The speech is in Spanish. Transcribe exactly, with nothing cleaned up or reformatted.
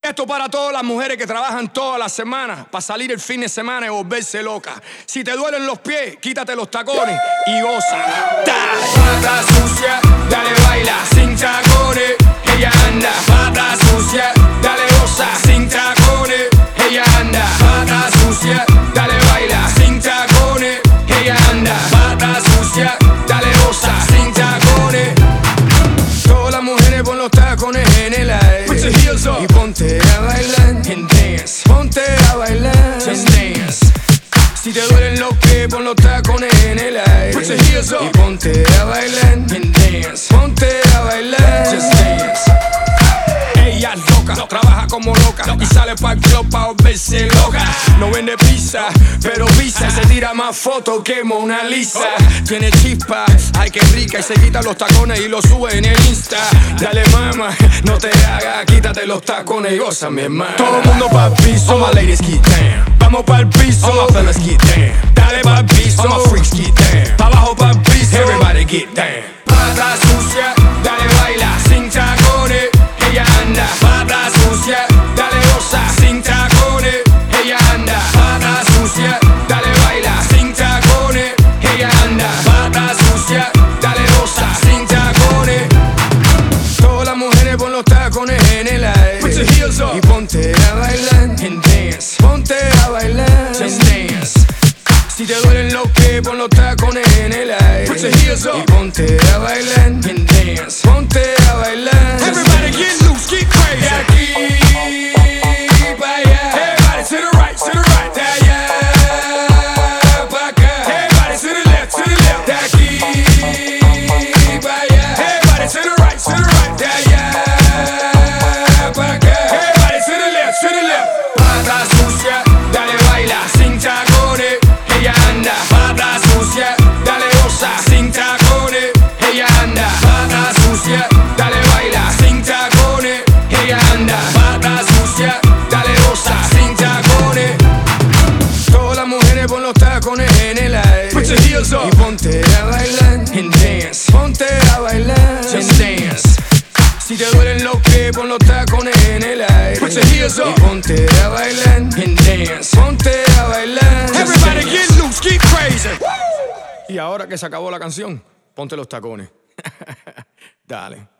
Esto para todas las mujeres que trabajan toda la semana para salir el fin de semana y volverse loca. Si te duelen los pies, quítate los tacones y goza. Pata sucia, dale baila sin tacones, ella anda. Pata sucia, dale goza sin tacones, ella anda. Pata sucia, dale baila sin tacones, ella anda. Pata sucia, dale goza sin tacones. Todas las mujeres pon los tacones en el aire. Put your heels up y ponte a bailar and dance. Ponte a bailar and dance. Si te duelen los pies, pon los tacones en el aire. Put your heels up y ponte a bailar and dance. Ponte a bailar, just dance. Ella es loca, no trabaja como loca, loca y sale pa'l club pa' volverse loca. No vende pizza, pero pisa. Se tira más fotos que Mona Lisa. Tiene chispa, ay que rica. Y se quita los tacones y los sube en el Insta. Dale mama, no te hagas, quítate los tacones y goza mi hermana. Todo el mundo pa'l piso, all my ladies get down. Vamos pa'l piso, all my fellas get down. Dale pa'l piso, all my freaks get down. Pa' abajo pa'l piso, everybody get down. Pata sucia, dale baila sin tacones, ella anda. Pata sucia, dale goza sin tacones, ella anda. Pata sucia, dale baila sin tacones, ella anda. Pata sucia, dale goza sin tacones. Todas las mujeres pon los tacones en el aire. Put your heels up y ponte a bailar and dance. Ponte a bailar just dance. Si te duelen los pies, pon los tacones en el aire. Put your heels up y ponte a bailar and dance. Ponte a bailar. Everybody get loose, get crazy. De aquí pa' allá. Everybody to the right, to the right. De allá pa' acá. Everybody to the left, to the left. De aquí pa' allá. Everybody to the right, to the right. De allá pa' acá. Everybody to the left, to the left. Pata sucia, dale baila sin tacones, ella anda. Pata sucia, dale goza sin tacones, ella anda. Pata sucia, dale baila sin tacones, ella anda. Pata sucia, dale goza sin tacones. Todas las mujeres pon los tacones en el aire. Put your heels up y ponte a bailar and dance. Ponte a bailar just dance. Si te duelen los pies, pon los tacones en el aire. Put your heels up y ponte a bailar and dance. Ponte a bailar. Everybody get loose, get crazy. Y ahora que se acabó la canción, ponte los tacones. Dale.